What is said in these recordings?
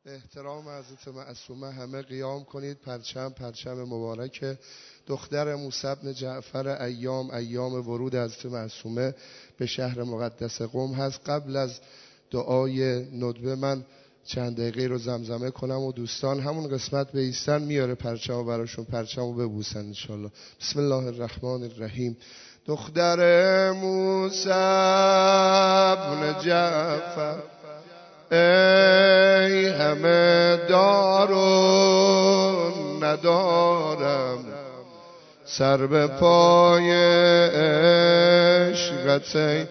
به احترام حضرت معصومه همه قیام کنید. پرچم مبارک دختر موسی بن جعفر ایام ورود حضرت معصومه به شهر مقدس قم هست. قبل از دعای ندبه من چند دقیقه رو زمزمه کنم و دوستان همون قسمت بایستن میاره پرچمو براشون، پرچمو ببوسن انشالله. بسم الله الرحمن الرحیم. دختر موسی بن جعفر ای همه دارون ندارم، سر به پای عشقت ای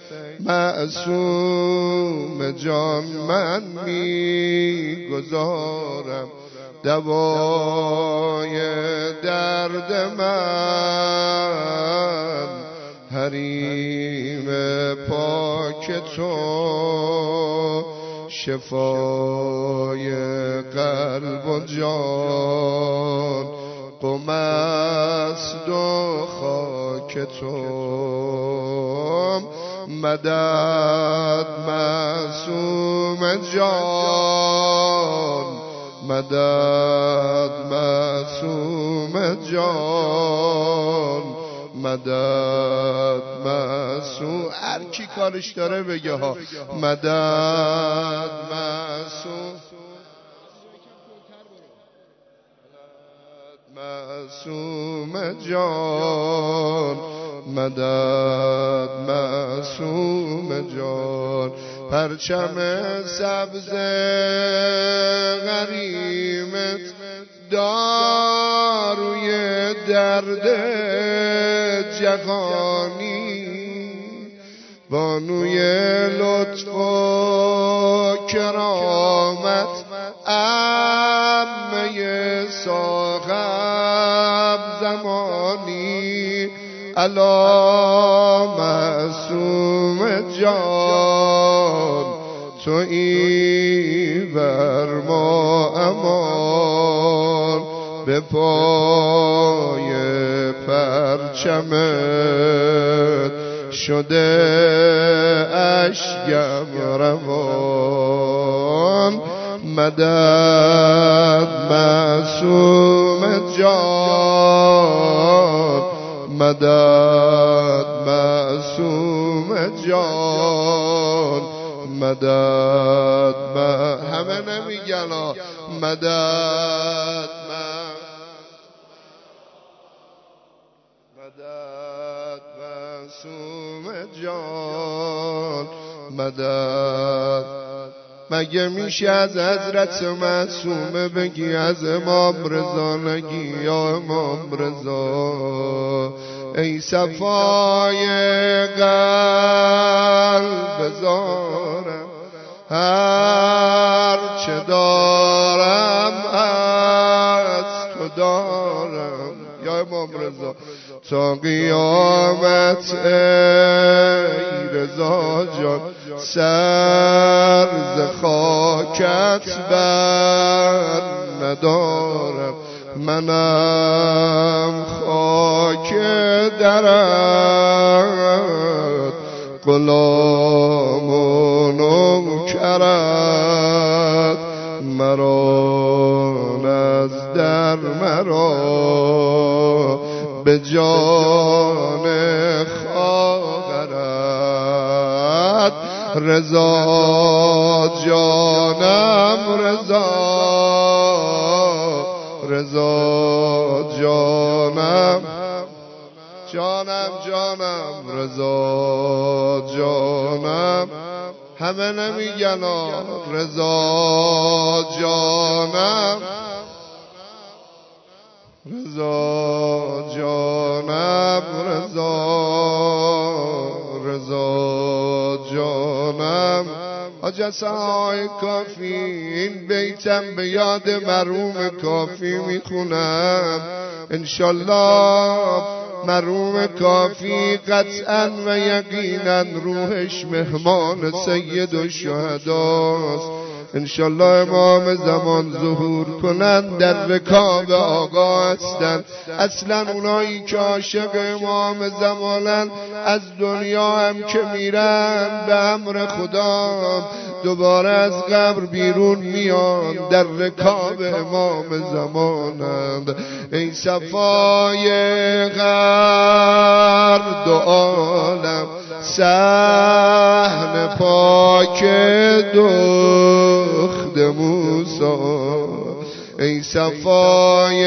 معصوم جان من می گذارم. دوای درد من حریم پاک تو، شفای قلب و جان قم است و خاک تو. مدد معصوم جان، مدد معصوم جان، مدد معصوم. هر کی کارش داره بگه ها. مدد معصوم، معصوم جان، مدد معصوم جان. پرچم سبز غریمت داروی درد جهانی، بانوی لطف و کرامت عمه صاحب زمانی. الا معصوم جان تویی بر ما امان، به پای پرچمت شده اشکم روان. مدد معصوم جان، مدد معصوم جان، مدد همه نمیگن مدد مدد معصوم جان، مدد. مگه میشه از حضرت معصومه بگی از امام رضا نگی یا امام رضا؟ ای صفای قلب زارم، هر چه دارم از تو دارم یا امام رضا. تا قیامت ای رضا جان، سر ز خاکت بر ندارم. منم خاک درت، غلام و نوکرت، مرا نزد در مرا به جان خواهرت. رضا جانم رضا، رضا جانم جانم رضا جانم. همه نمیگن رضا جانم، رضا جانم رضا جانم. حاج حسن کافی این بیتم به یاد مرحوم کافی میخونم انشالله. مرحوم کافی قطعا و یقینا روحش مهمان سید الشهداست. انشالله امام زمان ظهور کنند در رکاب آقا هستند. اصلا اونایی که عاشق امام زمانند از دنیا هم که میرن به امر خدا دوباره از قبر بیرون میان در رکاب امام زمانند. ای صفای غرد و عالم صحن پاک دخت موسی، ای صفای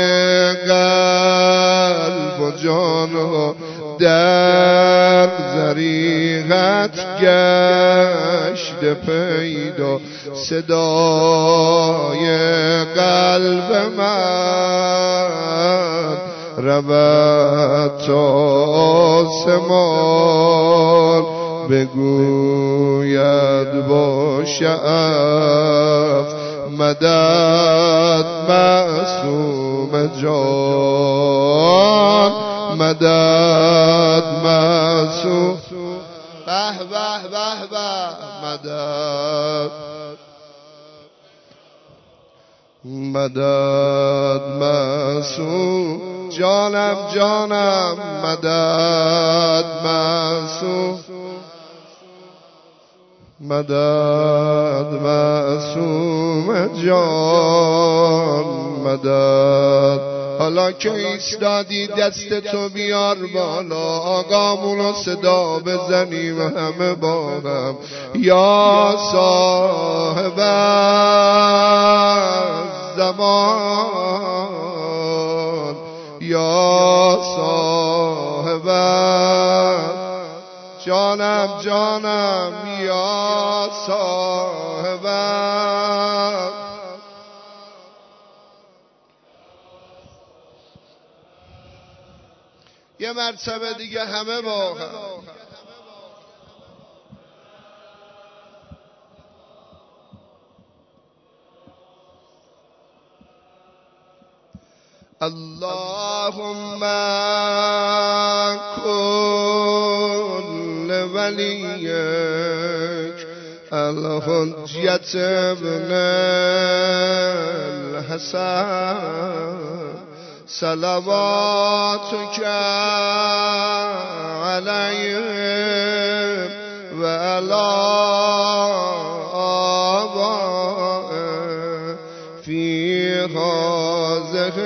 قلب و جان ها در زریغت گشت پیدا، صدای قلب من رود تا آسمان، بگوید با شعف مدد معصوم جان، مدد معصوم، به به به به، مدد مدد معصوم جانم جانم، مدد معصوم، مدد معصوم جان، مدد. حالا که ایستادی دست تو بیار بالا، آقامونو صدا بزنیم همه با هم. یا صاحب زمان، یا صاحب جانم جانم، یا صاحب یه مرتبه دیگه همه با هم. اللهم كن لوليك الحجة ابن الحسن صلواتك عليه وعلى آبائه في هذه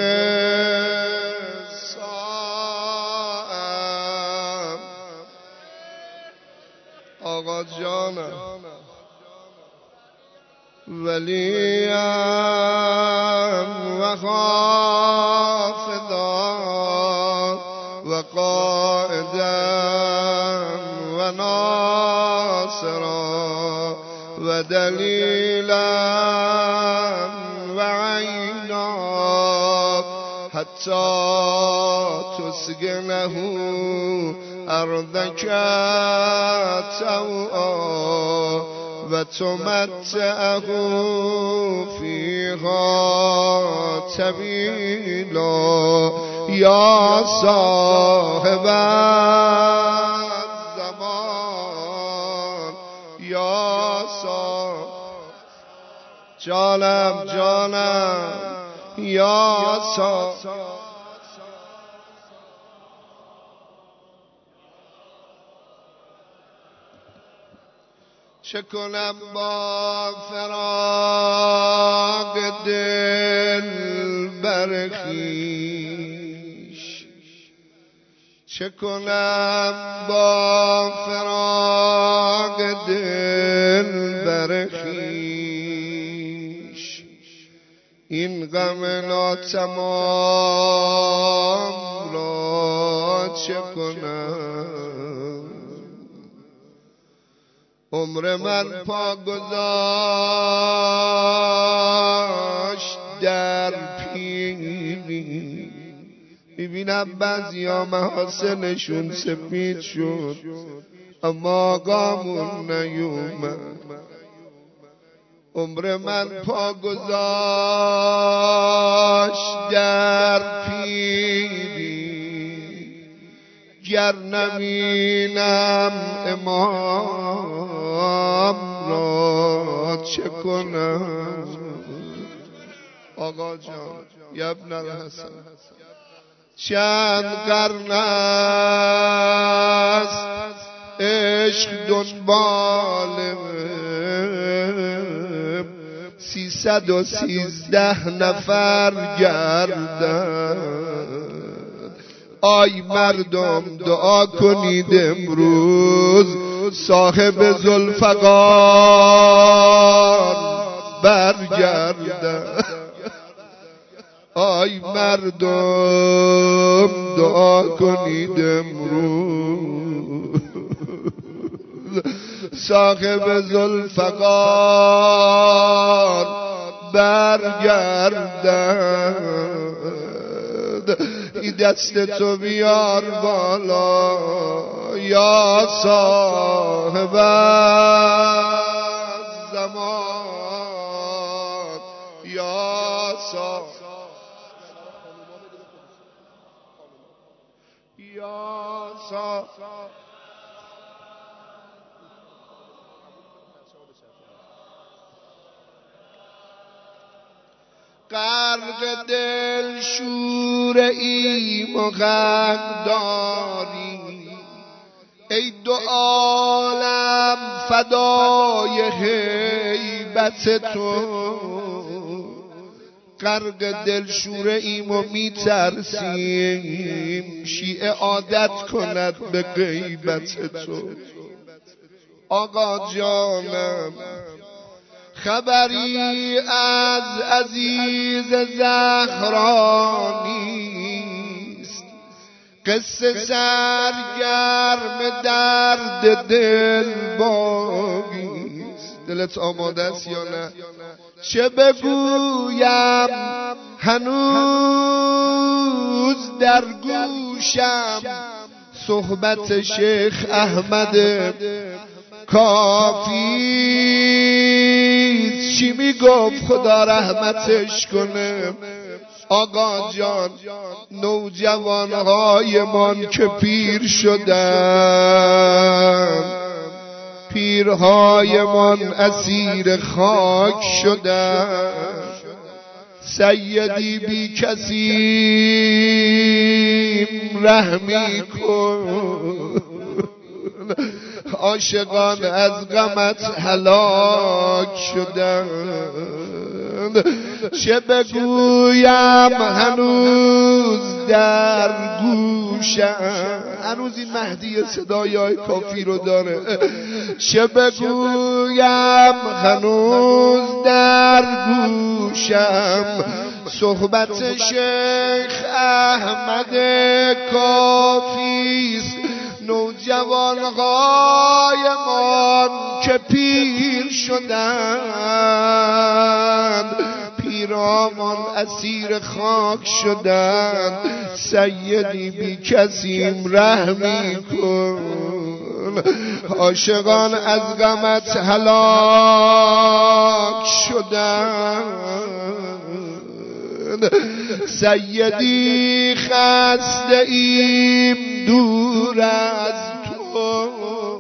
الساعة. آقا جانم ولیم و خافضا و قائدا و ناصرا و دلیلا و عینا حتی تسکنه ارضک طوعا و تمتعه فیها طویلا. یا صاحب الزمان، یا صاحب جانم جانم، یا صاحب چه کنم با فراق دل برخیش، چه کنم با فراق دل برخیش، این غم ناتمام را چه کنم. عمر من پا گذاشت در پیری، میبینم بعضیا محاسنشون سفید شد اما آقامون نیومد. عمر من پا گذاشت در پیری، گر نمینم امام را چه کنم آقا جان یبن الحسن چند قرن است عشق دنبال 313 نفر گردند آی مردم دعا کنید امروز صاحب ذوالفقار برگردد آی مردم دعا کنید امروز صاحب ذوالفقار برگردد این دست تو بیار بالا یا صاحب زمان یا صاحب یا صاحب غرق دل شور ایم و غم داری ای دو عالم فدای هیبت تو غرق دل شور ایم و میترسیم شیعه عادت کند به غیبت تو آقا جانم خبری از عزیز زهرا نیست قصه سرگرم درد دل باقیست دلت آماده است یا نه چه بگویم هنوز در گوشم صحبت شیخ احمد کافی چی میگفت خدا رحمتش کنه آقا جان نوجوانهایمان که پیر شدن پیرهایمان اسیر خاک شدن سیدی بی کسیم رحمی کن عاشقان از غمت هلاک شدند چه بگویم هنوز در گوشم هنوز این مهدی صدای های کافی رو داره چه بگویم هنوز در گوشم صحبت شیخ احمد کافیست نوجوانهایمان که پیر شدند پیرامان اسیر خاک شدند سیدی بی کسیم رحمی کن عاشقان از غمت هلاک شدند سیدی خسته ایم دور از تو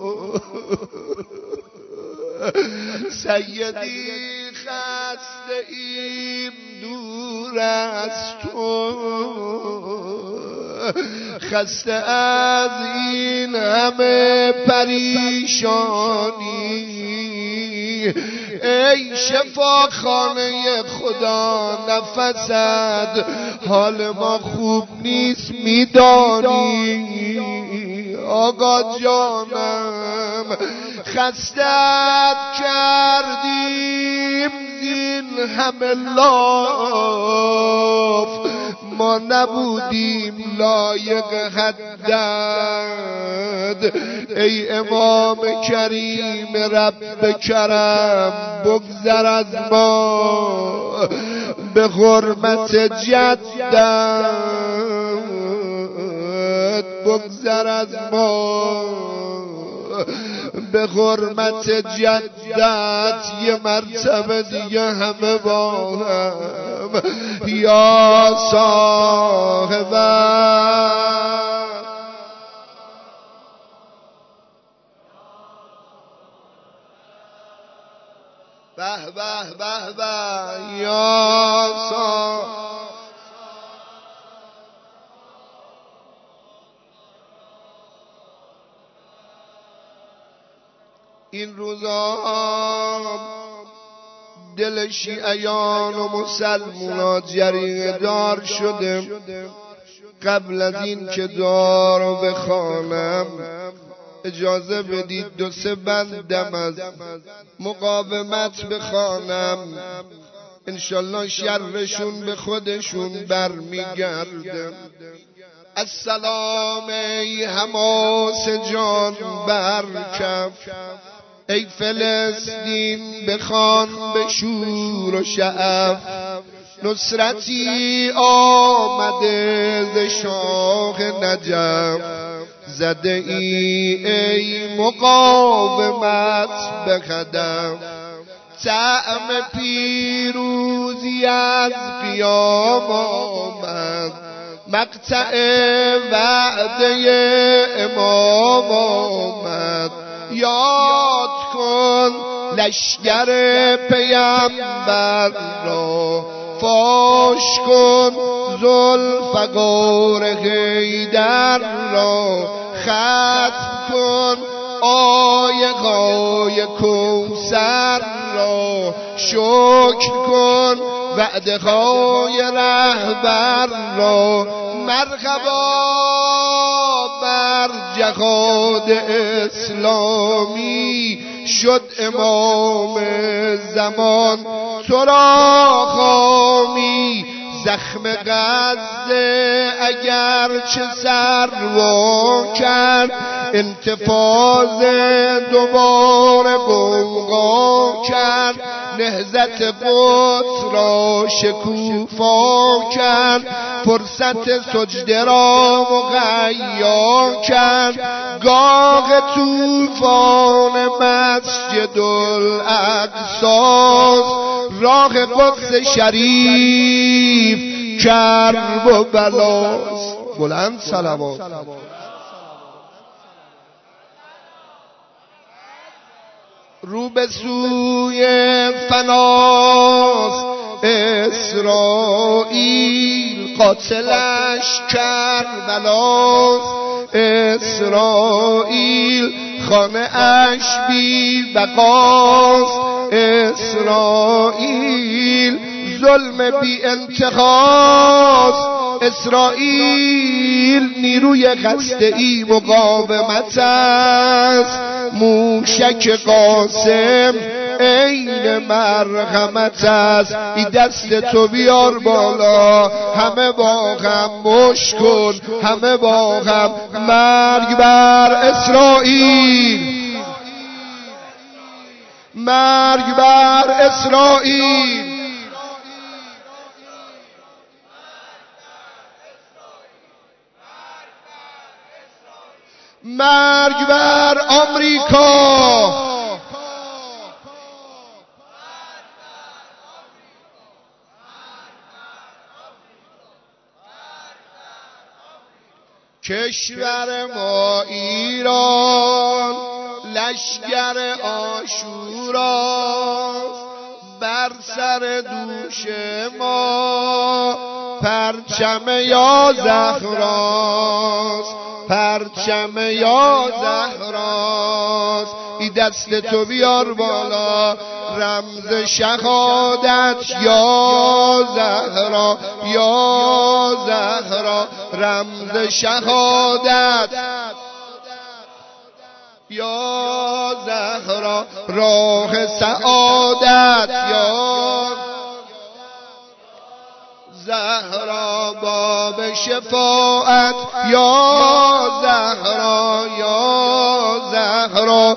سیدی خسته ایم دور از تو خسته از این همه پریشانی ای شفاخانه خدا نفست حال ما خوب نیست میدانی آقا جانم خستت کردیم زین همه لاف ما نبودیم لایق حدت ای امام کریم رب کرم بگذر از ما به حرمت جدت بگذر از ما به حرمت جدت یه مرتبه دیگه همه با هم یا صاحب به به به به یا این روزا دل شیعیان و مسلمانان جریحه دار شده. قبل از این که دارو بخوانم اجازه بدید دو سه بندم از مقاومت بخوانم، انشالله شرشون به خودشون برمیگرده. السلام ای حماس جان برکف، ای فلسطین بخوان به شور و شعف، نصرتی آمده ز شاه نجف، زده ای مقاومت به هدف، طعم پیروزی از قیام آمد، مقطع وعده امام آمد. یاد کن لشگر پیامبر را، فاش کن ذوالفقار حیدر را، ختم کن آیه های کوثر را، شکر کن وعده های رهبر را. مرحبا بر جهاد اسلامی، شد امام زمان تو را خامی. زخم غزه اگر چه سروا کرد، انتفاض دوباره بوقا کرد، نهضت قدس را شکوفا کرد، فرصت سجده را مهیا کرد، گاه طوفان مسجد الاقصی، راه قدس شریف کرب و بلاست. بلند صلوات. رو به سوی فناست اسرائیل، قاتلش کربلاست اسرائیل، خانه اش بی بقاست اسرائیل، ظلم بی انتهاست اسرائیل، نیروی هسته‌ای مقاومت است، موشک قاسم عین مرحمت است. این دست تو بیار بالا، همه با هم مشت کن، همه با هم مرگ بر اسرائیل، مرگ بر اسرائیل، مرگ بر آمریکا، کشور ما ایران لشگر عاشوراست، بر سر دوش ما پرچم یا زهراست، پرچم یا زهراست. این دست تو بیار بالا، رمز شهادت یا زهرا، یا زهرا، رمز شهادت یا زهرا، راه سعادت یا زهرا، باب شفاعت یا زهرا، یا زهرا،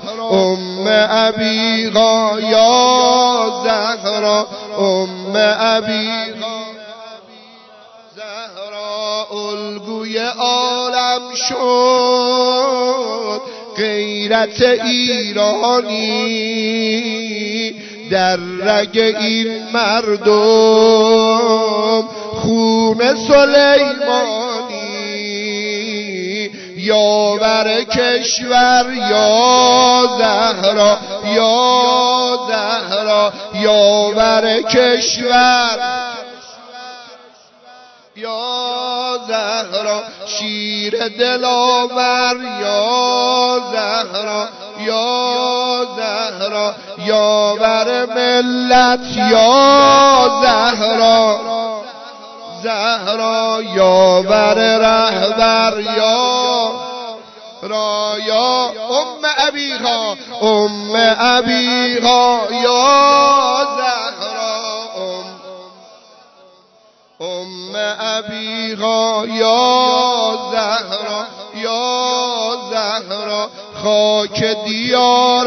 ابیها یا زهرا، ابیها زهرا، الگوی عالم شد غیرت ایرانی، در رگ این مردم خون سلیمانی، یاور کشور یا زهرا یا زهرا یاور کشور یا زهرا شیر دلاور یا زهرا یا زهرا یاور ملت یا زهرا زهرا یاور رهبر یا رایا ابیها ابیها یا زهرا ابیها یا زهرا یا زهرا خاک دیار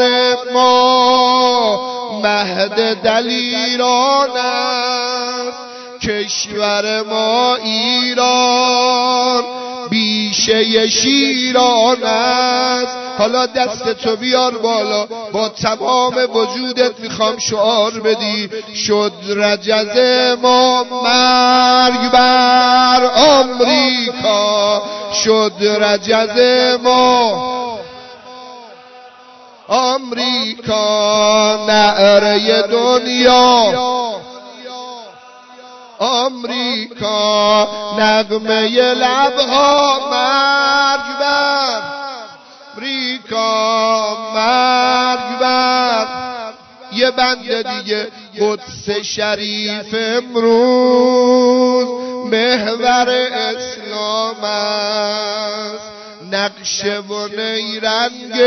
ما مهد دلیران است کشور ما ایران بیشه شیران است. حالا دست تو بیار بالا با تمام وجودت میخوام شعار بدی شد رجز ما مرگ بر آمریکا شد رجز ما آمریکا نعره دنیا آمریکا نغمه لبها مرگ بر آمریکا مرگ بر. یه بند دیگه قدس شریف امروز محور اسلام است نقشه و نیرنگ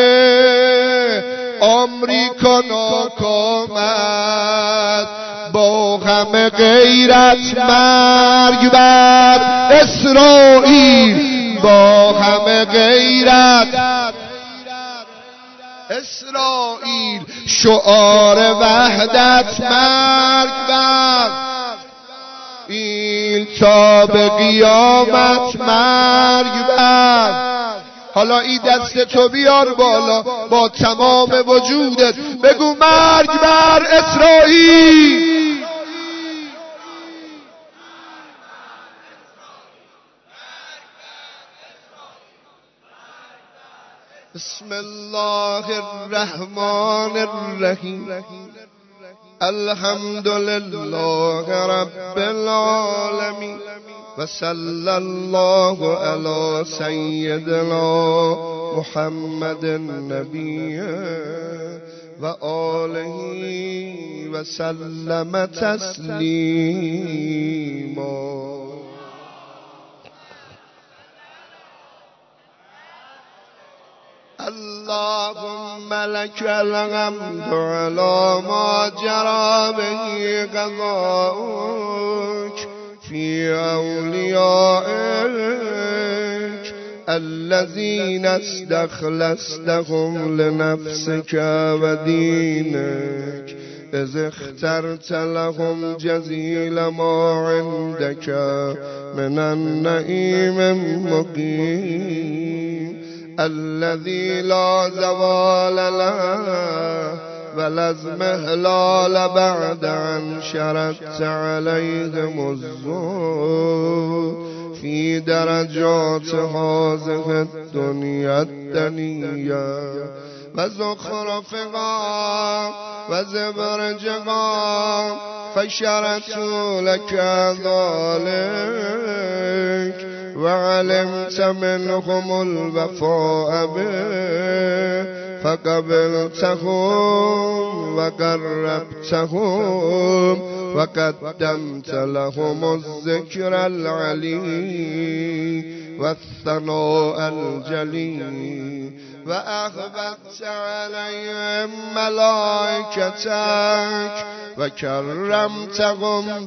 آمریکا ناکام است با همه غیرت مرگ بر اسرائیل با همه غیرت اسرائیل شعار وحدت مرگ بر این تا به قیامت مرگ بر. حالا این دست تو بیار بالا با تمام وجودت بگو مرگ بر اسرائیل. بسم الله الرحمن الرحیم الحمد لله رب العالمین و صلی الله علی سیدنا محمد النبی و آله و سلم تسلیما. اللهم لك الحمد على ما جرى به قضاؤك في أوليائك الذين استخلصتهم لنفسك ودينك إذ اخترت لهم جزيل ما عندك من النعيم المقيم الذي لا زوال له ولا اضمحلال بعد أن شردت عليهم الزهد في درجات هذه الدنيا الدنيا وزخرفها وزبرجها فشرطوا لك ذلك وعلمت منهم الوفاء به فقبلتهم وقربتهم وقدمت لهم الذكر العلي والثناء الجلي وأخبت عليهم ملائكتك وكرمتهم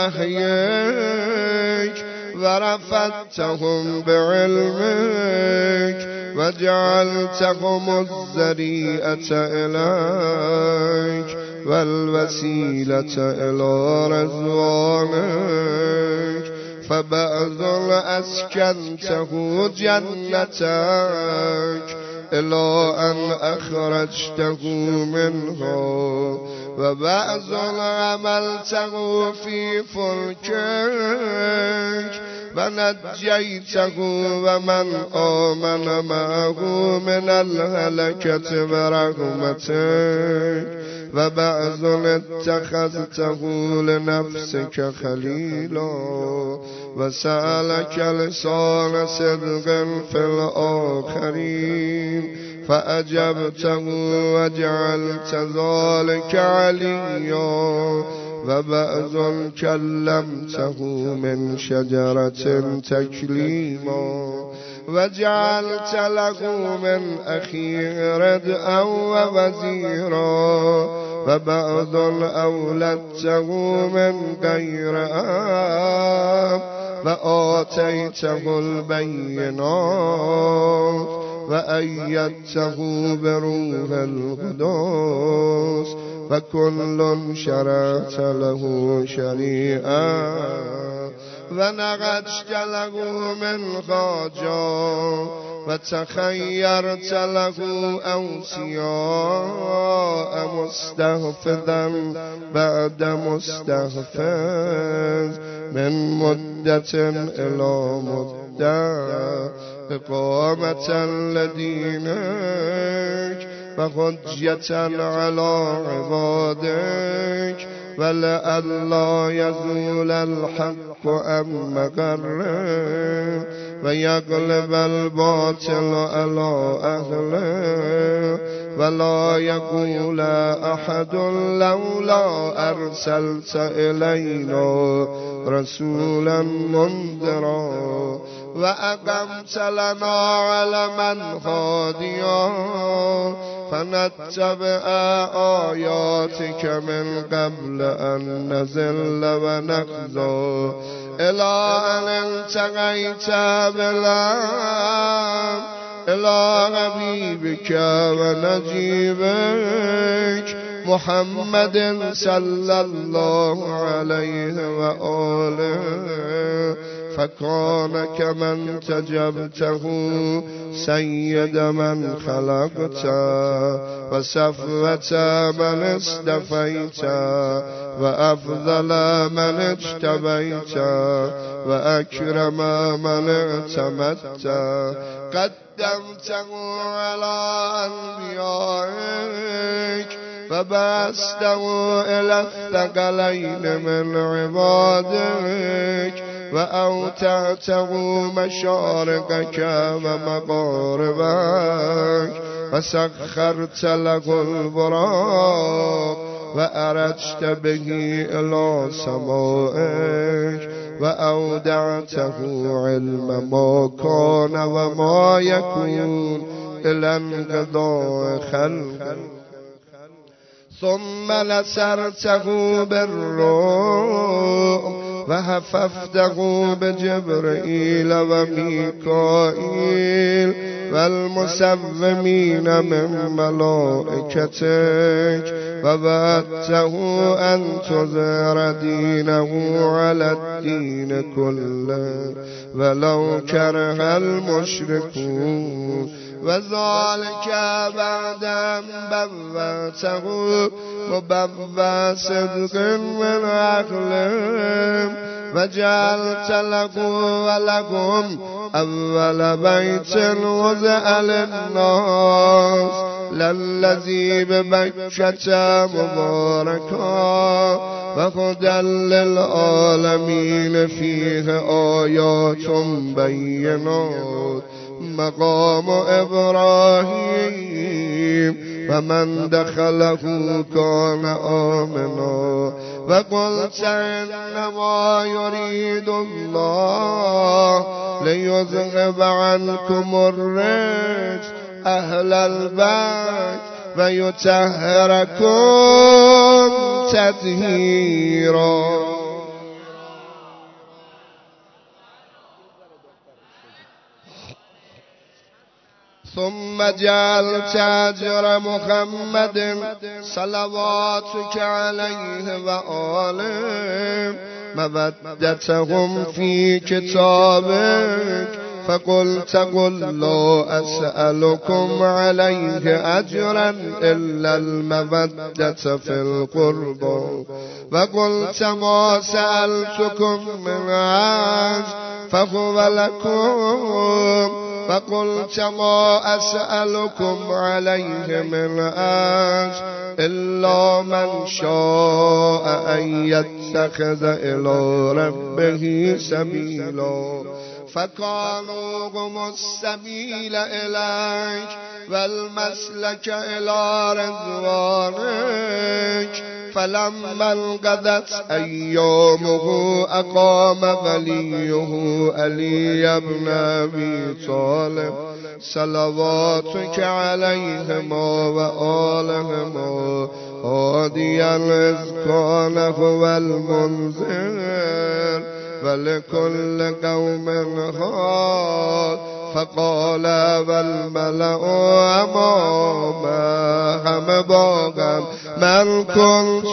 بوحيك ورفعتهم بعلمك وجعلتهم الذريئة إليك والوسيلة إلى رضوانك فبعض أسكنته جنتك إلى أن أخرجته منها وبعض عملته في فلكك ونجيته ومن آمن معه من الهلكة برحمتك وبعض اتخذته لنفسك خليلا وسألك لسان صدق في الآخرين فأجبته وجعلت ذلك عليا وبعض كلمته من شجرة تكليما وجعلت له من أخيه ردءا ووزيرا وبعض أولدته من غير أب وآتيته البينات وأيدته بروح القدس فكل شرعت له شريعا ونغشت له من خاجا وتخيرت له أوصياء مستحفظا بعد مستحفظ من مدة إلى مدة إقامة لدينك وحجة على عبادك ولئلا يزول الحق عن مقره ويغلب الباطل على أهله ولا يقول أحد لولا أرسلت إلينا رسولا منذرا وأقمت لنا علما هاديا فنتبع آياتك من قبل أن نزل ونخزى إلى أن التقيت بالله إلى حبيبك ونجيبك محمد صلى الله عليه وآله فكان كمن تجبته سيد من خلقت وصفوة من استفيت وأفضل من اجتبيت وأكرم من اعتمدت قدمته على أنبيائك فبعثته إلى الثقلين من عبادك وأوتعته مشارقك ومغاربك وسخرت له البراق وأرجت به إلى سمائك وأودعته علم ما كان وما يكون إلى انقضاء خلقه ثم نصرته بالروح وحفظته بجبرائيل وميكائيل والمسومين من ملائكتك ووعدته أن تظهر دينه على الدين كله ولو كره المشركون وذلك بعد أن بوأته مبوأ صدق من عقلهم وجعلت له ولهم أول بيت وضع للناس للذي ببكة مباركا وهدى للعالمين فيه آيات بينات مقام إبراهيم فمن دخله كان آمنا وقلت إنما يريد الله ليذهب عنكم الرجس أهل البيت ويطهركم تطهيرا. ثم جعلت أجر محمد صلواتك عليه وآله مودتهم في كتابك فقلت قل لا أسألكم عليه أجرا إلا المودة في القربى وقلت ما سألتكم من أجر فهو لكم فقلت ما أسألكم عليه من أجر إلا من شاء أن يتخذ إلى ربه سبيلا فكانوا هم السبيل إليك والمسلك إلى رضوانك فلما انقضت أيامه أقام وليه علي بن أبي طالب صلواتك عليهما وآلهما هاديا إذ كان هو المنذر ولكل قوم هاد فقال والملأ أمامه همه باغم من كنت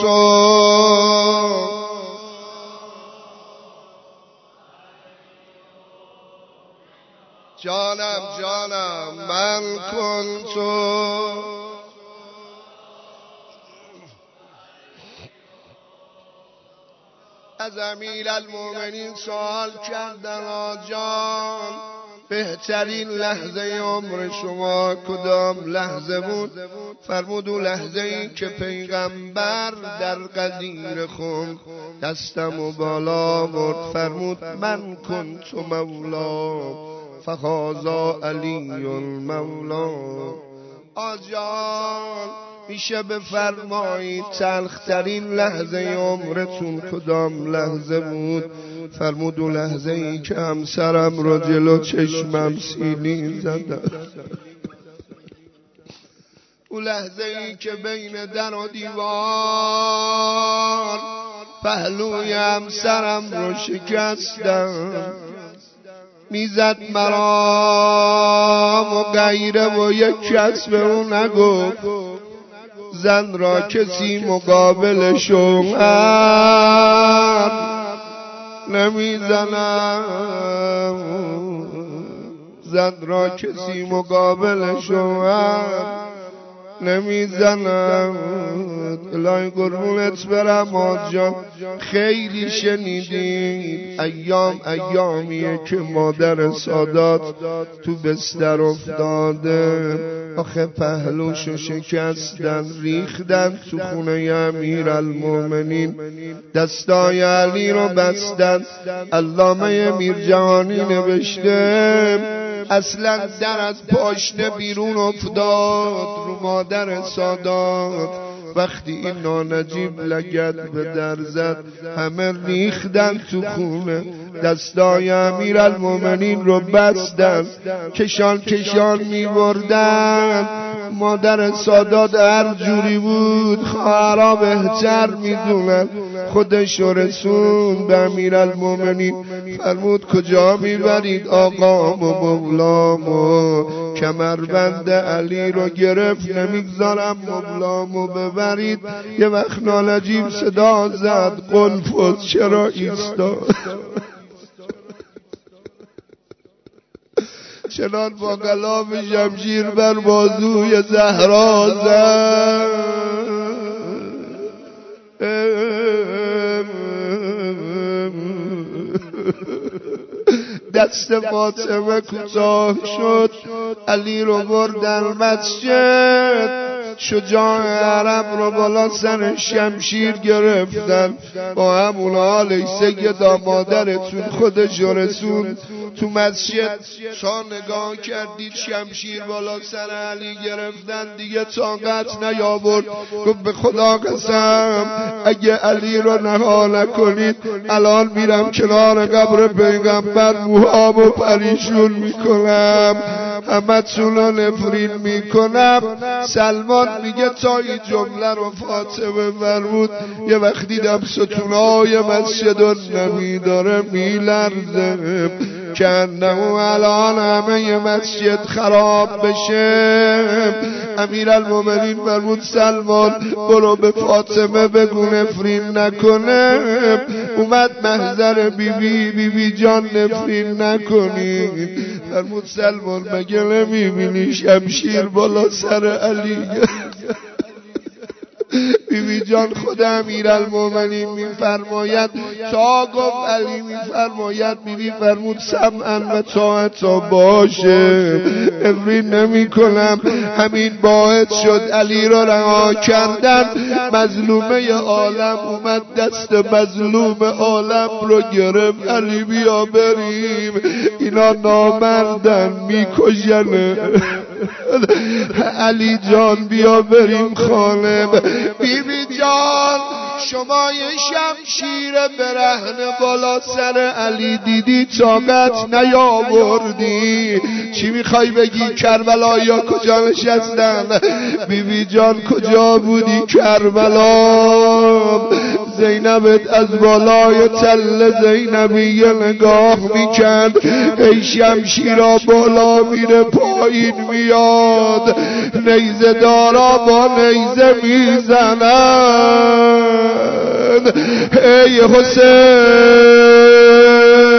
جانم من كنت از امیرالمومنین سوال کردن آجان بهترین لحظه عمر شما کدام لحظه بود؟ فرمود اون لحظه ای که پیغمبر در غدیر خم دستم و بالا برد فرمود من کنت مولا فهذا علی المولا. آجان میشه بفرمایید تلخترین لحظه عمرتون کدام لحظه بود؟ فرمود اون لحظه ای که همسرم رو جلو چشمم سیلی زدن، اون لحظه ای که بین در و دیوار پهلوی همسرم رو شکستم، میزد مرام و غیره و یک کس به اون نگفت، زن را کسی مقابل شوهر نمیزنم، زن را کسی مقابل شوهر نمیزنم. الهی قربونت برم آجان، خیلی شنیدین ایامیه که مادر سادات تو بستر افتاده، آخه پهلوشو شکستن ریختن تو خونه امیرالمومنین، دستای علی رو بستن. علامه میرجهانی نوشته اصلا در از پاشنه بیرون افتاد رو مادر سادات. وقتی این نانجیب لگد به در زد همه ریختن تو خونه، دستای امیرالمومنین رو بستن، کشان می بردن. مادر سادات هر جوری بود خواهرها بهتر میدونن، خودش رسون به امیرالمومنین فرمود کجا میبرید آقام و مولامو؟ کمربند علی رو گرفت نمیگذارم مولامو ببرید. یه وقت نانجیب صدا زد قنفذ چرا ایستاد؟ چنان با غلاف شمشیر بر بازوی زهرا زد، دست فاطمه کوتاه شد، علی رو بردن مسجد، شجاع عرب رو بالا سر شمشیر گرفتن، با همون حال سیدا مادرتون خودش رسون تو مسجد. تا نگاه کردید شمشیر بالا سر علی گرفتن دیگه طاقت نیاورد، گفت به خدا قسم اگه علی رو رها نکنید الان میرم کنار قبر پیغمبر موهامو پریشون میکنم، همتون رو نفرین میکنم. سلمان میگه تا این جمله رو فاطمه فرمود یه وقت دیدم ستونای مسجد رو نمیداره میلرزه، که انه الان همه مسجد خراب بشه. امیرالمومنین فرمود سلمان برو به فاطمه بگو نفرین نکنه. اومد محضر بی بی جان نفرین نکنید. فرمود سلمان مگه نمیبینی شمشیر بالا سر علی؟ بیبی جان خود امیرالمومنین میفرماید تا گفت علی میفرماید بیبی فرمود سمعا و طاعتا باشه، امری نمی کنم. همین باعث شد علی را رها کردن. مظلومه عالم اومد دست مظلوم عالم رو گرفت. علی بیا بریم، اینا نامردن میکشن. علی جان بیا بریم خانه. بیبی جان شما یه شمشیر برهنه بالا سر علی دیدی طاقت نیاوردی، چی میخوای بگی؟ کربلایا کجا نشستن؟ بیبی جان کجا بودی کربلا؟ زینبت از بالای تل زینبیه نگاه میکرد، ای شمشیرا بالا میره پایین میاد، نیزه دارا با نیزه میزنن. ای حسین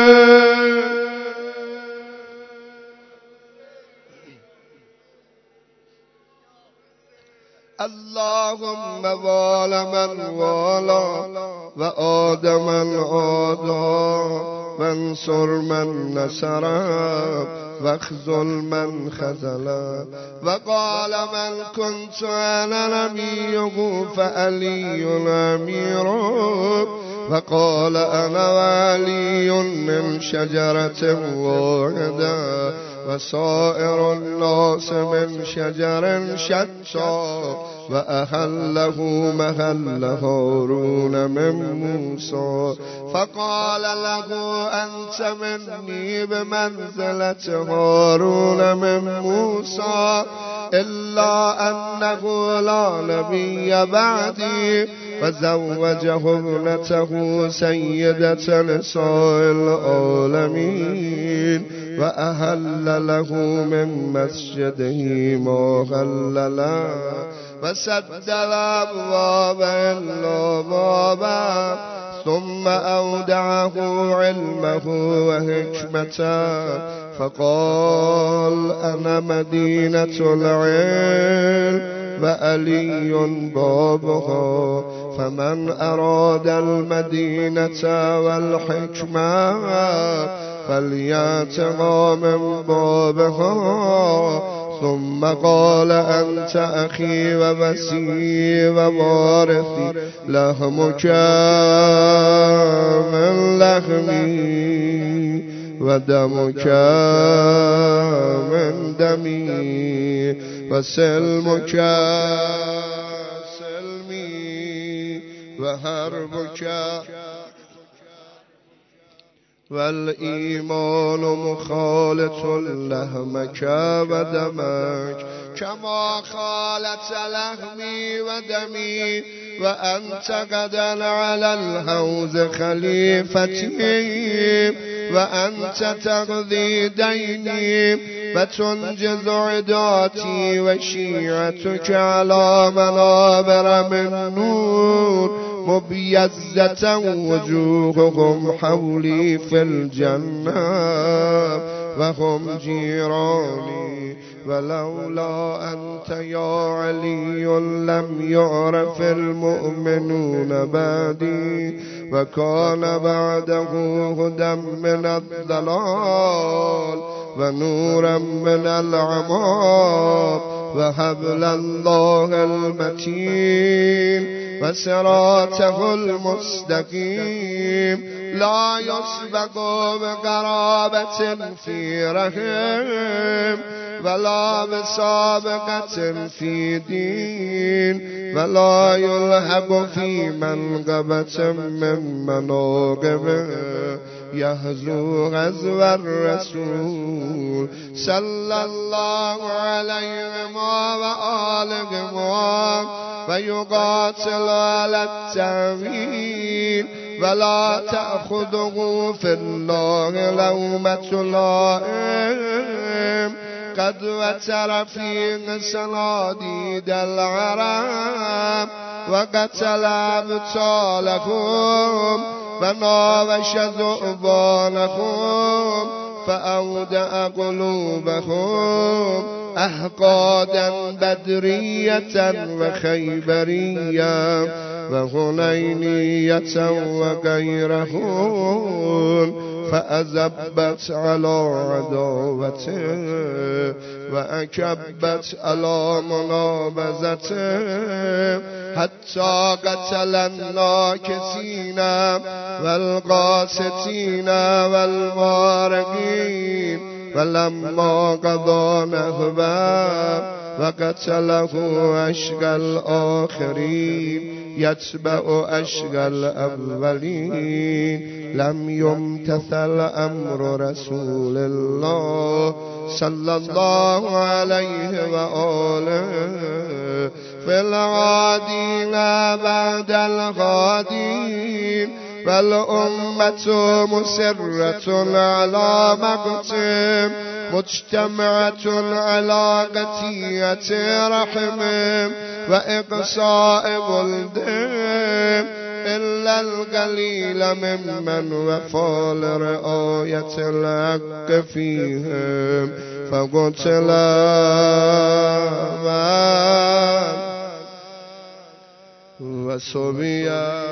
اللهم وال من والا و آد من آدا وانصر من نصرا واخذل من خذلا وقال من كنت انا نبيه فعلي امير وقال انا ولي من شجرة واحدة وسائر الناس من شجر شتى وأهله محل هارون من موسى فقال له أنت مني بمنزلة هارون من موسى إلا أنه لا نبي بعدي فزوجه ابنته سيدة نساء العالمين وأهل له من مسجده ما خللا وسد الأبواب إلا بابا ثم أودعه علمه وحكمته فقال أنا مدينة العلم وعلي بابها فمن أراد المدينة والحكمة فليأتها من بابها ثم قال أنت أخي ووسي ووارثي لحمك من لحمي ودمك من دمي وسلمك سلمي وحربك والإيمان مخالط لحمك ودمك كما خالت لحمي ودمي وأنت غدا على الحوض خليفتي وأنت تقضي ديني وتنجز عداتي وشيعتك على منابر من نور مبيزة وجوههم حولي في الجنة وهم جيراني ولولا أنت يا علي لم يعرف المؤمنون بعدي وكان بعده هدى من الضلال ونورا من العمى وحبل الله المتين وصراطه المستقيم لا يسبق بقرابة في رحم ولا بسابقة في دين ولا يلهب في منقبة من مناقبه يهزو غزو الرسول صلى الله عليهما وآلهما ويقاتل على التأويل ولا تأخذه في الله لومة لائم قد وتر فيه صناديد العرب وقتل أبطالهم وناوش ذؤبانهم فأودع قلوبهم أحقادا بدرية وخيبرية وهنينية وغيرهم فأزبت على عداوته وأكبت على منابذته حتى قتل الناكثين والقاسطين والمارقين فلما قضى نهبه وقتله أشقى الآخرين يتبع أشقى الأولين لم يمتثل أمر رسول الله صلى الله عليه وآله في الغادين بعد الغادين فالأمة مسرة على مقتهم مجتمعة على قتية رحم وإقصاء ولدهم إلا القليل ممن وفى لرعاية الحق فيهم فقتل وسبيا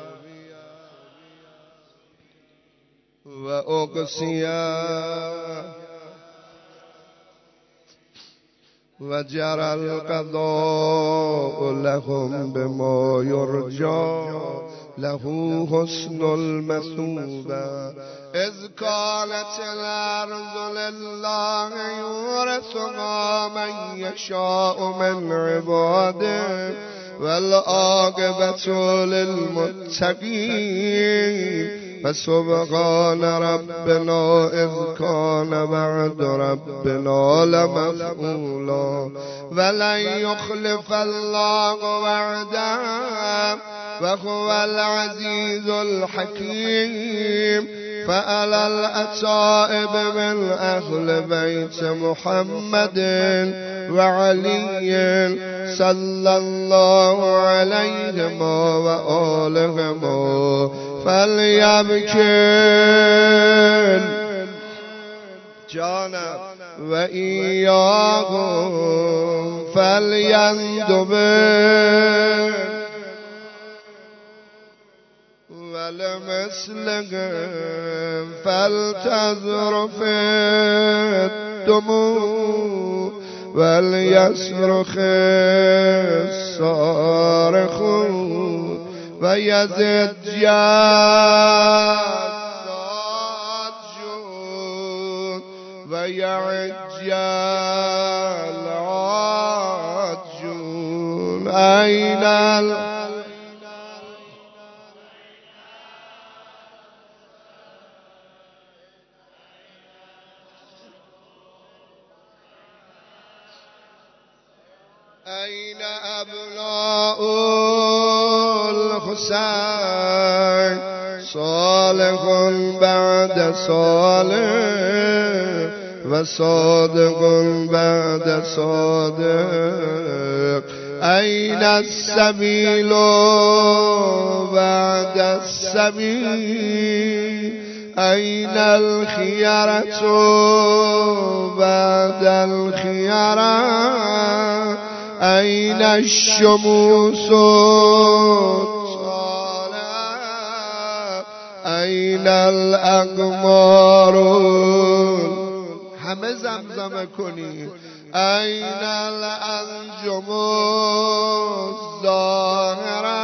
وأقصيا وجرى القضاء لهم بما يرجى له حسن المثوبة إذ كانت الأرض لله يورثها من يشاء من عباده والعاقبة للمتقين فسبحان ربنا إذ كان وعد ربنا لمفعولا ولن يخلف الله وعده وهو العزيز الحكيم فعلى الأتائب من أهل بيت محمد وعلي صلى الله عليهما وآلهما فليبكن جانا وإياهم فليندبن ولمثلهم فلتذرف الدموع وليصرخ الصارخون ويزد الصاجون ويعج العاجون أين أين أبناء الحسين صالح بعد صالح وصادق بعد صادق أين السبيل بعد السبيل أين الخيرة بعد الخيرة أين الشموس أين الأقمار همه زمزمه کنی أين الأنجم الظاهرة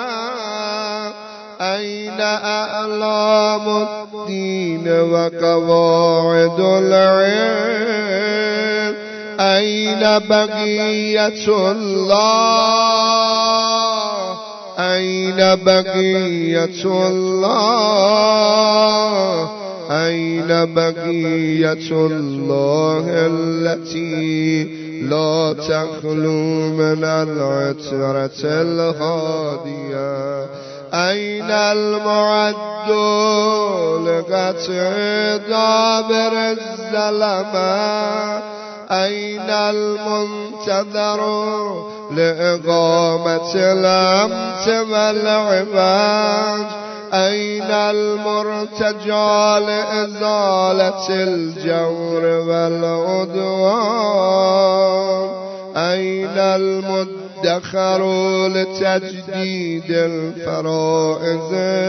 أين أعلام الدين وقواعد العلم أين بقية الله أين بقية الله أين بقية الله التي لا تخلو من العترة الهادية أين المعد لقطع دابر الظلمة أين المنتظر لإقامة الأمت والعباد أين المرتجى لإزالة الجور والعدوان أين المدخر لتجديد الفرائض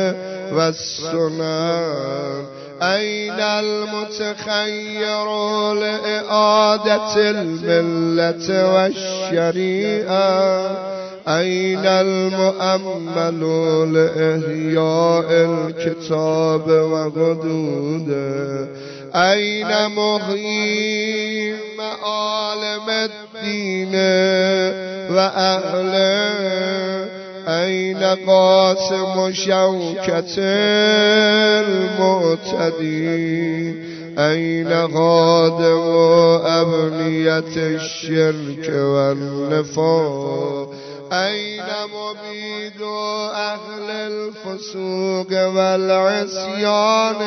والسنن أين المتخير لإعادة الملة والشريعة أين المؤمل لإحياء الكتاب وحدوده أين محيي معالم الدين وأهله أين قاسم شوكة المعتدي أين خادم أبنية الشرك والنفاق أين مبيد أهل الفسوق والعصيان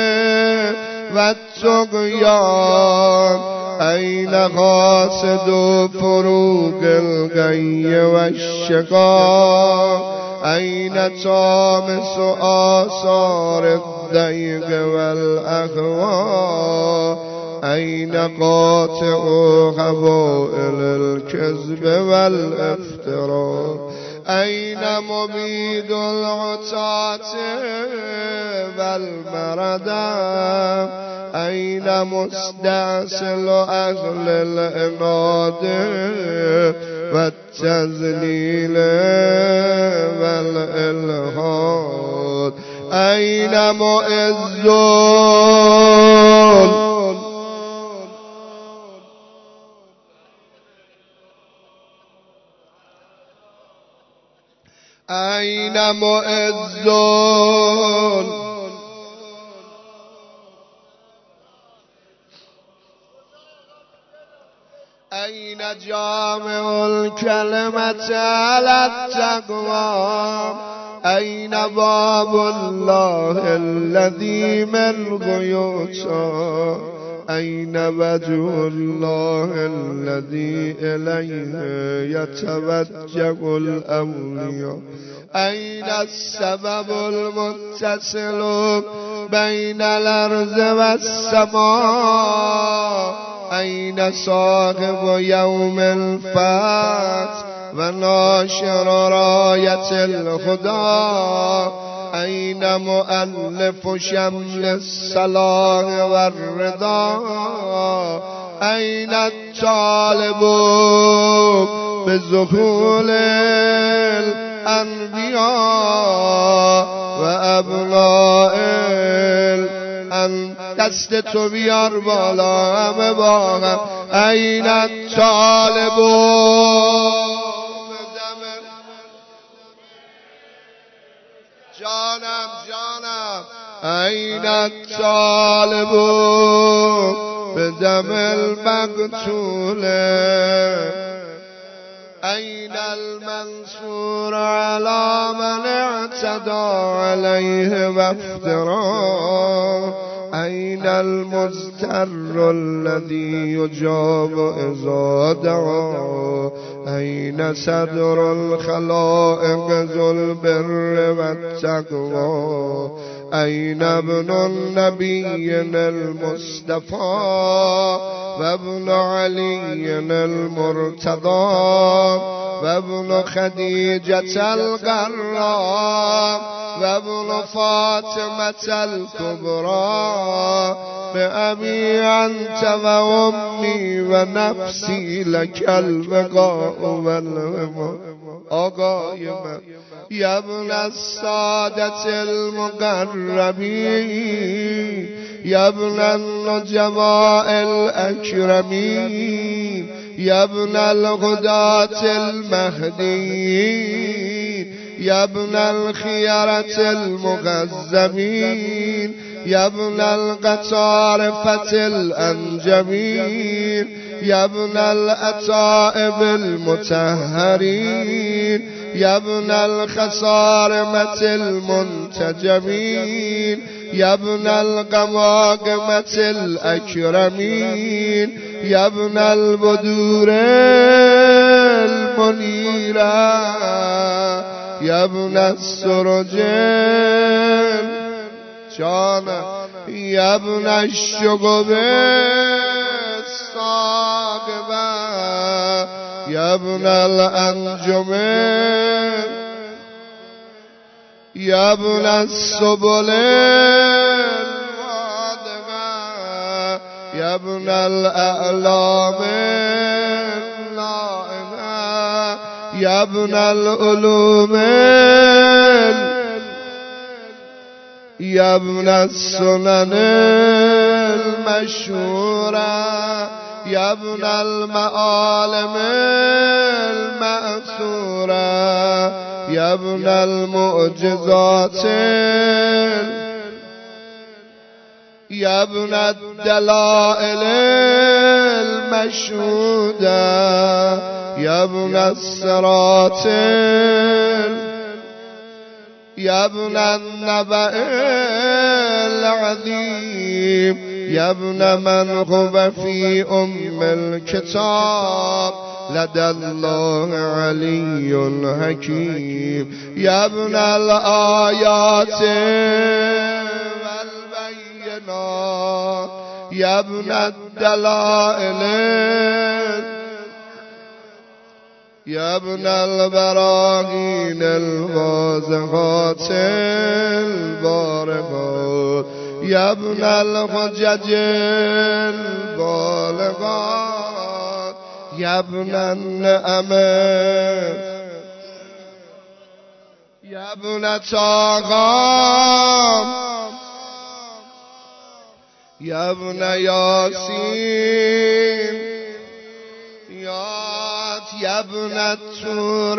والطغيان أين قاصد فروق الغي والشقاق أين طامس آثار الضيق والأهواء أين قاطع قبائل الكذب والافتراء أين مبيد العتاة والمردى أين مستعسل أهل الإناد والتذليل والإلحاد أين مؤذون أين مؤذون أين جامع الكلمة على التقوى أين باب الله الذي من غيوته أين وجه الله الذي إليه يتوجه الأولياء أين السبب المتصل بين الأرض والسماء أين صاحب يوم الفتح وناشر راية الهدى أين مؤلف شمل الصلاح والرضا أين الطالب بظهور الأنبياء وأبناء دست تو بیار بالا همه با هم أين الطالب جانم أين الطالب بدم المقتول أين المنصور على من اعتدى عليه وافترى أين المزتر الذي يجاب إذا دعا أين صدر الخلائق ذو البر والتقوى أين ابن النبي المصطفى وابن علي المرتضى وابن خديجة الغراء وابن فاطمة الكبرى بأبي أنت وأمي ونفسي لك البقاء والهمة أقايمة يا ابن السادة المقربين يا ابن النجباء الأكرمين يا ابن الغداة المهديين يا ابن الخيرة المغزمين يا ابن القطارفة الأنجمين يا ابن الأتائب المتهرين يا ابن الخصارمة المنتجمين يا ابن القماقمة الأكرمين يا ابن البدور المنيرة يا ابن السرج جانم یا ابن الشگب الساقبه یا ابن الانجم یا ابن السبل الوادغه یا ابن الاعلام اللائمه یا ابن العلوم یا ابن السنن المشهوره یا ابن المعالم المأثوره یا ابن المعجزات یا ابن الدلائل المشهوده یا ابن الصراط یا ابن النبأ العظیم یا ابن من هو فی الكتاب لدى الله علی حکیم یا ابن الآیات والبینات یا ابن الدلائل یا ابن البراهین الواضحات البارقات یا ابن الحجج البالغات یا ابن النعم یا ابن طاغام یا ابن یاسین یا ابن الطور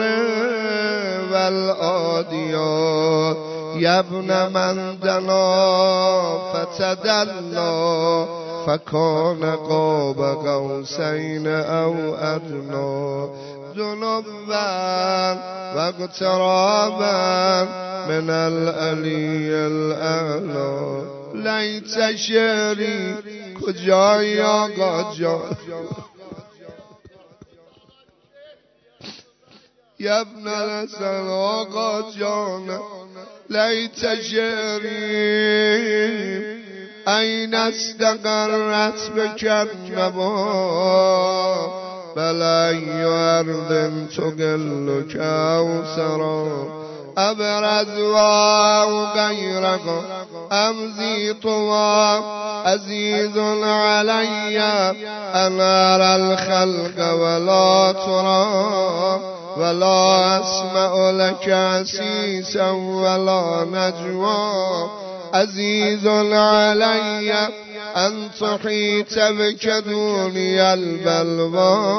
والعادیات یا ابن من دنا فتدلا فکان قاب قوسین او ادنا ذنوبا و اقترابا من العلی الاعلی لیت شعری کجای آقا جان یا ابن الحسن آقا جان لیت شعری این استقرت بکنبا بل ای ارض تقل کوثرا ابرز و غیرک امزی طوا عزیز علی انار الخلق ولا ترى ولا اسمع لك عسيسا ولا نجوى عزيز علي ان تحيط بك دوني البلوى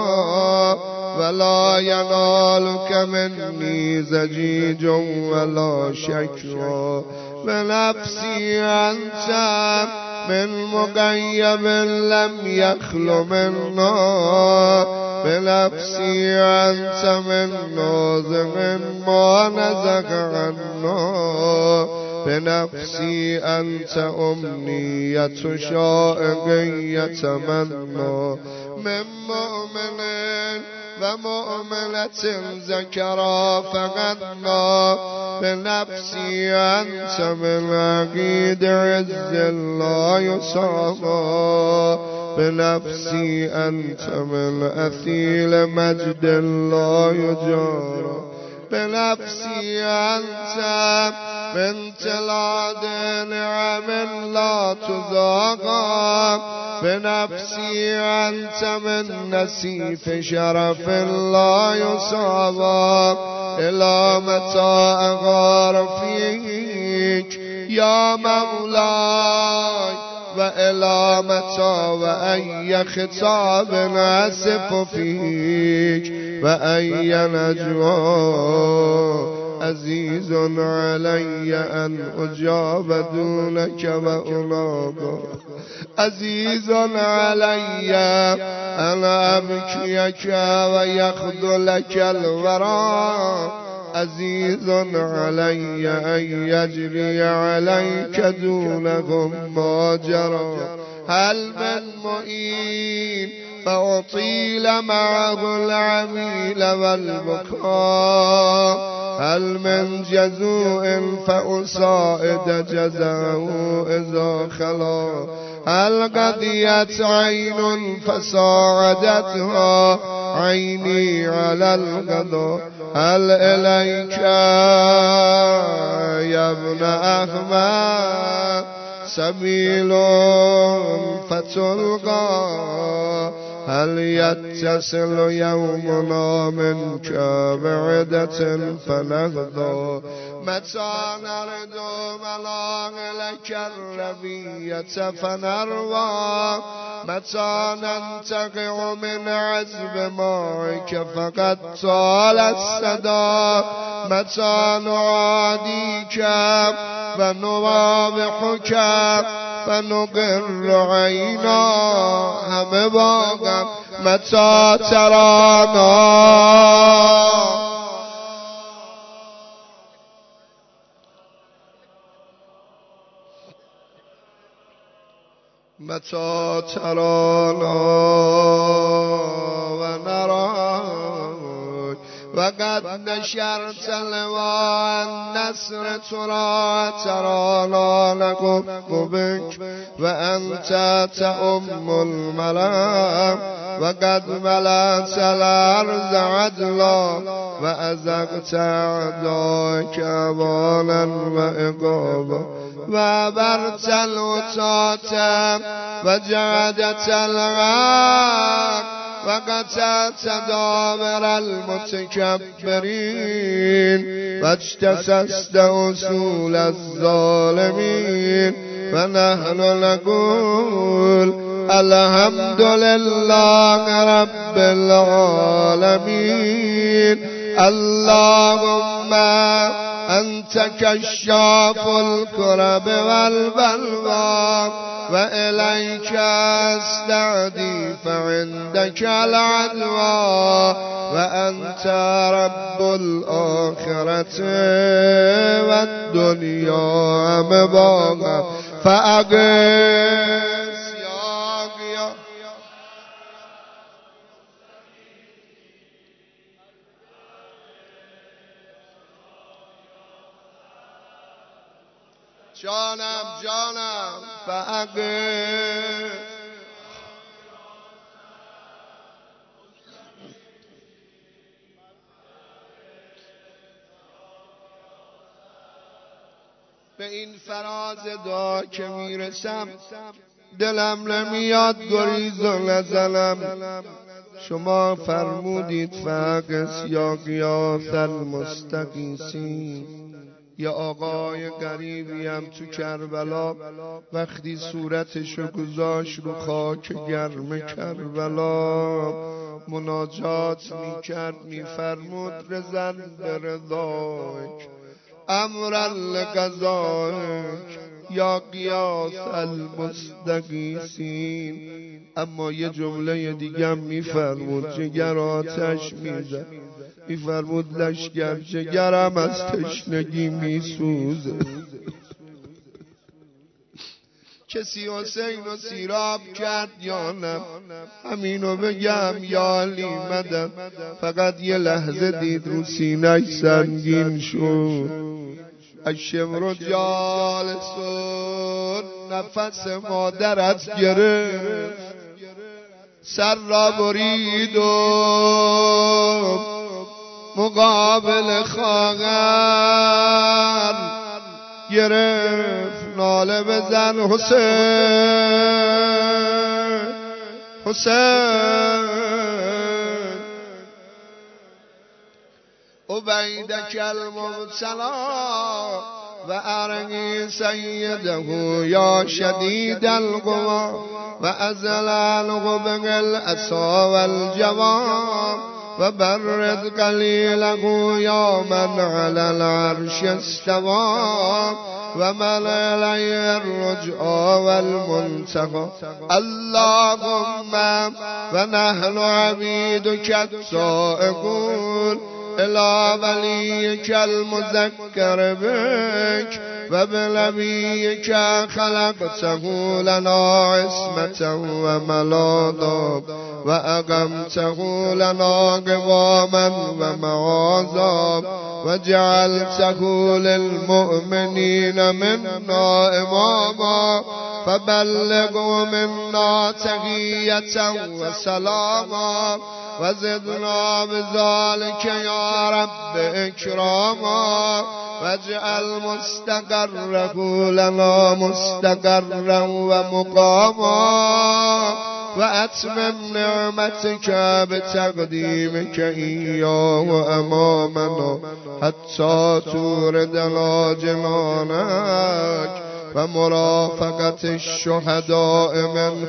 ولا ينالك مني زجيج ولا شكوى بنفسي انت من مغيب لم يخل منا بنفسي أنت من نازغ ما نزغ عنا بنفسي أنت أمنية شائق يتمنى من مؤمن ومؤمنة ذكرا فغنى بنفسي أنت من عقيد عز لا يصابى بنفسي أنت من أثيل مجد لا يجارى بنفسي أنت من تلاد نعم لا تذاقى بنفسي أنت من نسيف شرف لا يصابى إلى متى أغار فيك يا مولاي وإلى متى وأي خطاب أسف فيك وأي نجوى عزيز علي أن أجاب دونك وأناغا عزيز علي أن أبكيك ويخذلك الورى عزيز علي أن يجري عليك دونهم ما جرى هل من معين فأطيل معه العميل والبكاء هل من جزوء فأساعد جزاء إذا خلا هل قضيت عين فساعدتها عيني على القضاء هل إليك يا ابن أحمد سبيل فتلقى هل يتصل يومنا منك بعدة فنغضى متى نرد ملاغلك الربية فنروى متى ننتقع من عذب معك فقد طال السدى متى نعاديك فنوابحك فنقر عينا هم باغا متى ترانا متى ترانا ونراك وقد نشرت لواء النصر ترانا نقم بك وأنت تأم الملام وقد ملأت الأرض عدلا وأزقت أعداءك أبانا وإقابا وأبرت الوطاة وجعدت الغاق وقتلت دابر المتكبرين واجتسست أصول الظالمين ونحن نقول الحمد لله رب العالمين اللهم أنت كشاف الكرب والبلوى وإليك أستعدي فعندك العدوى وأنت رب الآخرة والدنيا مباغا فأقس يا جانم فأقس به این فراز دعا که میرسم دلم نمیاد گریز و نزنم شما فرمودید فأقس یا غیاث المستغیثین یا آقای غریبیم تو کربلا وقتی صورتشو گذاشت رو خاک گرم کربلا مناجات میکرد میفرمود رضا برضاک امرا لقضایک یا غیاث المستغیثین اما یه جمله دیگه میفرمود جگر آتش میزد میفرمود لشگر جگرم از تشنگی میسوزه کسی حسین رو سیراب کرد یا نه همینو بگم یا علی مدد فقط یه لحظه دید رو سینه‌اش سنگین شد الشمر جالسون نفس مادرت گرفت سر را برید و مقابل خواهر گرفت ناله بزن حسین حسین عبیدک المبتلا و ارقی سیده یا شدید القوا و ازل الغبق الاسا والجوام و برد قلیله یا من علی العرش استوى و من علی الرجعى والمنتقى اللهم و نحن عبیدک السائقون الى ولیک المذکر بک وبنبيك خلقته لنا عصمة وملاذا وأقمته لنا قواما ومعاذا وجعلته للمؤمنين منا إماما فبلغوا منا تحية وسلاما وزدنا بذلك يا رب إكراما واجعل مستقره لنا مستقرا ومقاما وأتمم نعمتك بتقديمك إياه أمامنا حتى توردنا جنانك ومرافقة الشهداء من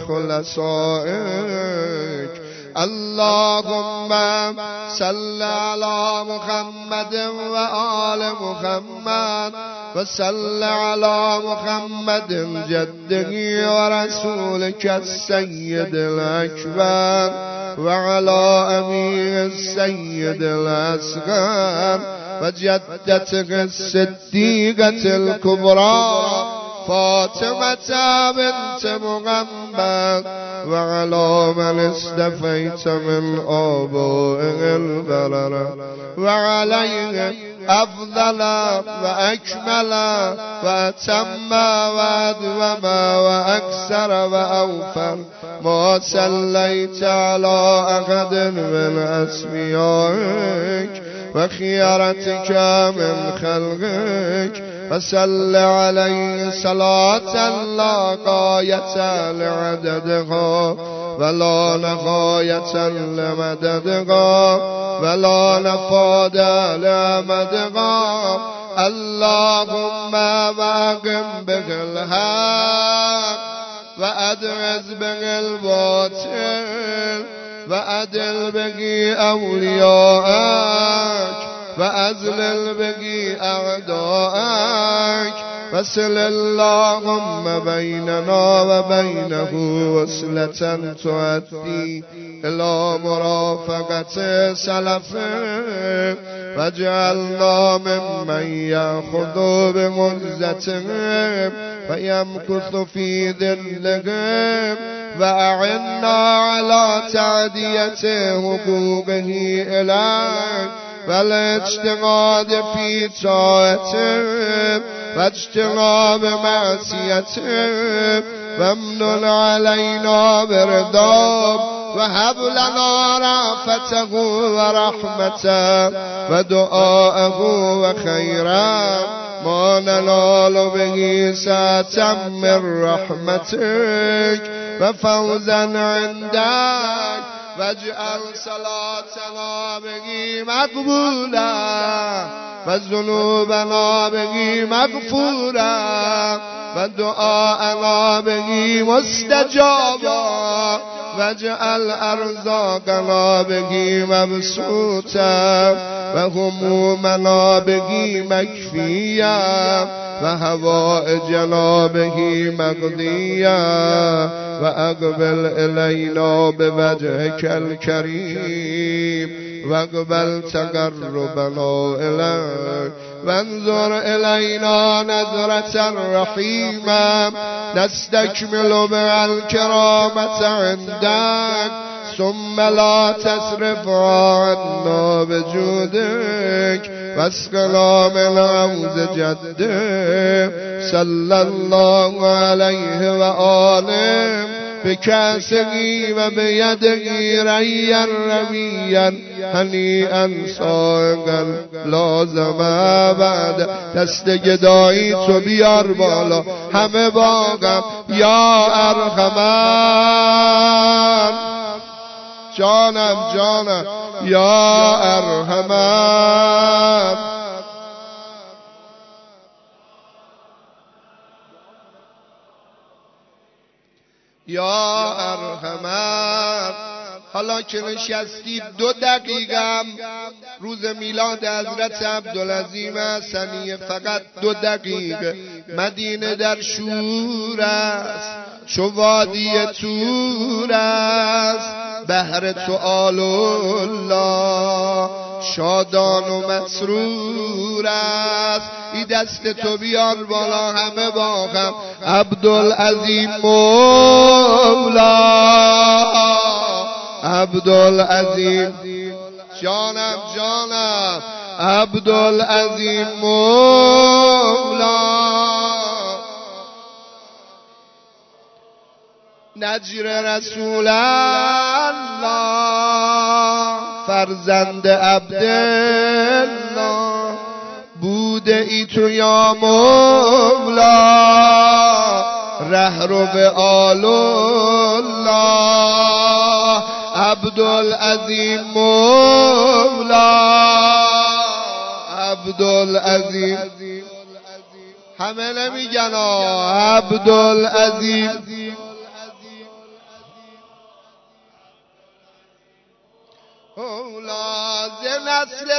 خلصائك. اللهم صل على محمد وآل محمد وصل على محمد جده ورسولك السيد الأكبر وعلى أمير السيد الأصغر وجدته الصديقة الكبرى فاطمة بنت محمد وعلى من استفيت من آبائه البررة وعليه أفضل وأكمل وأتم وأدوم وأكثر وأوفر ما صليت على أحد من أسميائك وخيرتك من خلقك وصل عليه صلاة لا غاية لعددها ولا نهاية لمددها ولا نفاد لأمدها. اللهم واقم به الحق وأدرز به الباطل وأدل به أولياءك وأذلل به أعداءك وصل اللهم بيننا وبينه وصلة تؤدي إلى مرافقة سلفه واجعلنا ممن يأخذ بمعزتهم ويمكث في ذلهم وأعنا على تعدية حقوقه إليك والاجتهاد في طاعته واجتناب معصيته وامنن علينا برضاك وهب لنا رأفته ورحمته ودعاءه وخيرا ما ننال به ساعة من رحمتك وفوزا عندك واجعل صلاتنا به مقبولا وذنوبنا به مغفورا ودعاءنا به مستجابا واجعل أرزاقنا به مبسوطا وهمومنا به مكفيا وهوائجنا به مقضيا وأقبل إلينا بوجهك الكريم واقبل تقربنا إليك وانظر إلينا نظرة رحيمة نستكمل بها الكرامة عندك ثم لا تصرف عنا بجودك واسقنا من عوز جده صلى الله عليه وآله بكاسه وبيده ريا رميا هنيئا سائغا لازما بعد دست گدایی تو بیار بالا همه باغم یا ارحمن جانم جانم یا ارحمن یا ارحمن. حالا که نشستید 2 دقیقه روز میلاد حضرت عبدالعظیم حسنی فقط 2 دقیقه مدینه در شور است چو وادی تور است بهر تو آل الله شادان و مسرور است. ای دست تو بیار بالا همه با هم. عبدالعظیم مولا، عبدالعظیم جانم جانم، عبدالعظیم مولا، نجر رسول الله، فرزند عبدالله، بوده ای تو یا مولا، ره رو به آل الله. عبدالعظیم مولا، عبدالعظیم، همه نمیگن عبدالعظیم. ز نسل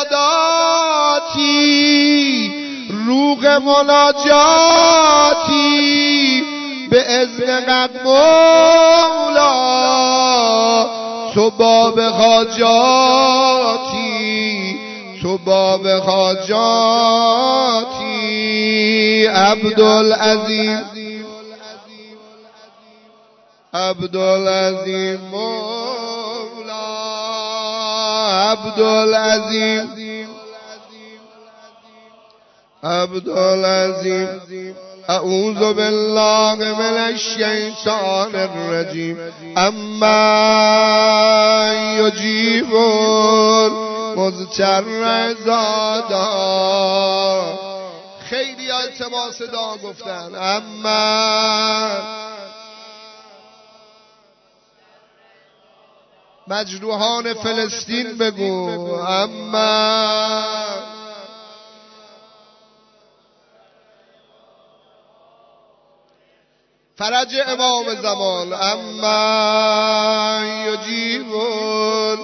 ساداتی روغ مناجاتی، به اذن قد مولا، تو باب حاجاتی، تو باب حاجاتی. عبدالعظیم، عبدالعظیم مولا، عبدالعظیم، عبدالعظیم. اعوذ بالله من الشیطان الرجیم. اما یجیب المضطر زادا. خیلی التماس دعا گفتن. اما مجروحان فلسطین بگو. اما فرج امام زمان. اما یجیبون.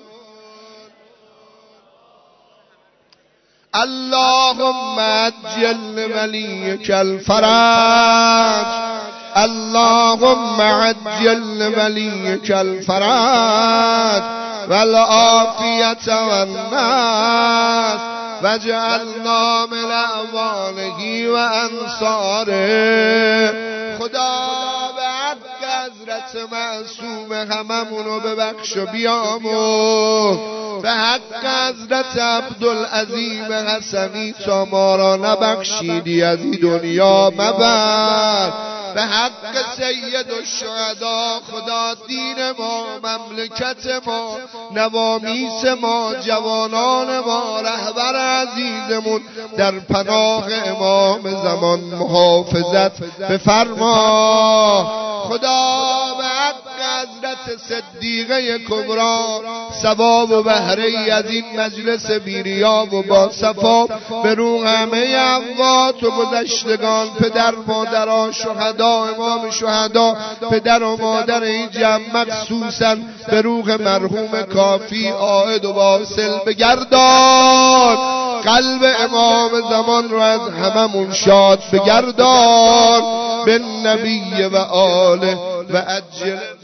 اللهم عجل ولیک الفرج، اللهم عجل ولیک الفرج والعافیت والنصر، واجعلنا من اعوانه و انصاره. خدا به حق حضرت معصوم هممونو ببخش و بیامرز. به حق حضرت عبدالعظیم حسنی تا ما را نبخشیدی از این دنیا مبر. به حق سید الشهدا خدا دین ما، مملکت ما، نوامیس ما، جوانان ما، رهبر عزیزمون در پناه امام زمان محافظت بفرما. خدا به حق حضرت صدیقه کبری ثواب و بهره از این مجلس بیریا و با صفا به روح همه اموات و گذشتگان، پدر مادران شهدا، امام شهدا، پدر و مادر این جمع، مخصوصا به روح مرحوم کافی عائد و واصل بگردان. قلب امام زمان رو از هممون شاد بگردان. به نبی و آله و عجل